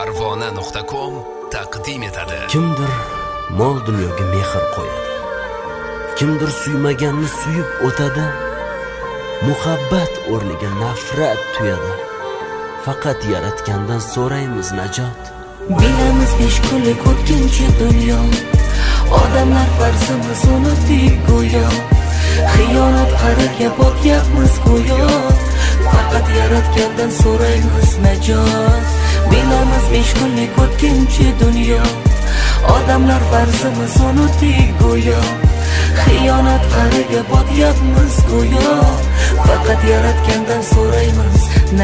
Parvona.com taqdim etadi. Kimdir mol dunyoga mehr qo'yadi. Kimdir suymaganni suyib o'tadi. Muhabbat o'rniga nafrat tuyadi. Faqat yaratgandan so'raymiz najot. Bilamiz 5 kunlik o'tkinchi dunyo. Odamlar farzimiz unutdik go'yo. Xiyonat qariga botyapmiz go'yo. Faqat yaratgandan so'raymiz najot. Bilamiz 5 kunlik o'tkinchi dunyo. Odamlar farzimiz unutdik go'yo. Xiyonat qariga botyapmiz go'yo. Faqat yaratgandan so'raymiz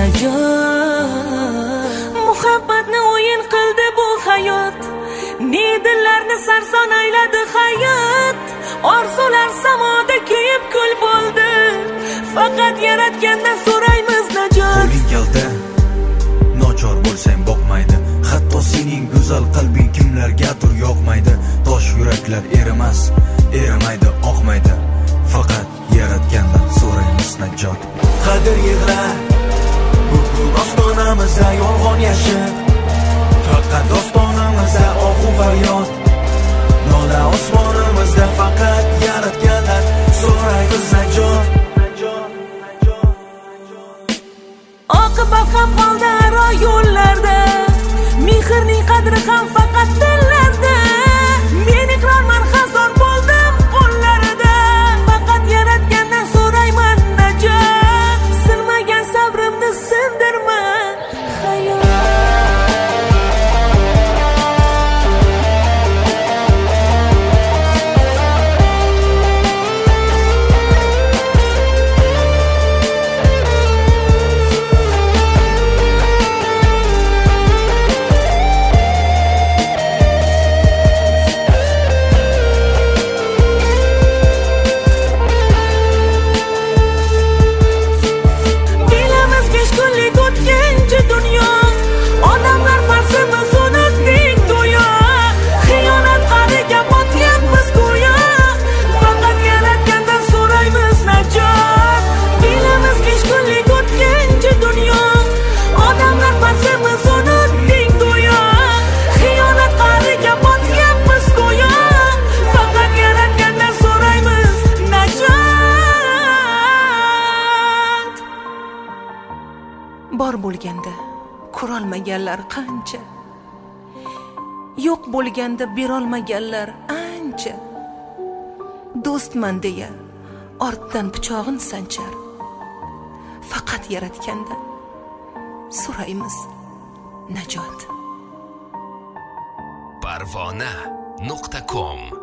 najot. Muhabbatni o'yin qildi bu hayot. Ne dillarni sarson ayladi hayot. Orzular samoda kuyib kul bo'ldi. Faqat yaratgandan so'raymiz najot. Qo'ling keldi, nochor bo'lsang boqmaydi. Hatto sening go'zal qalbing kimlargadir yoqmaydi. Tosh yuraklar erimas, erimaydi, oqmaydi. Faqat yaratgandan so'raymiz najot. Qadr yig'lar, bugun ostonamizda yolg'on yashin. Faqat ostonamizda ohu faryod. Nola osmonimizda faqat yaratgandan so'raymiz najot. Oqibat ham qoldi aro yo'llarda. Mehrning qadri ham faqat dillarda. Men iqrorman xazon bo'ldim qo'llarida. Faqat yaratgandan so'rayman najot. Sinmagan sabrimni sindirma hayot. Bor bo'lganda ko'rolmaganlar qancha. Yo'q bo'lganda berolmaganlar ancha. Do'stman deya ortdan pichog'in sanchar. Faqat yaratgandan so'raymiz najot. Parvona.com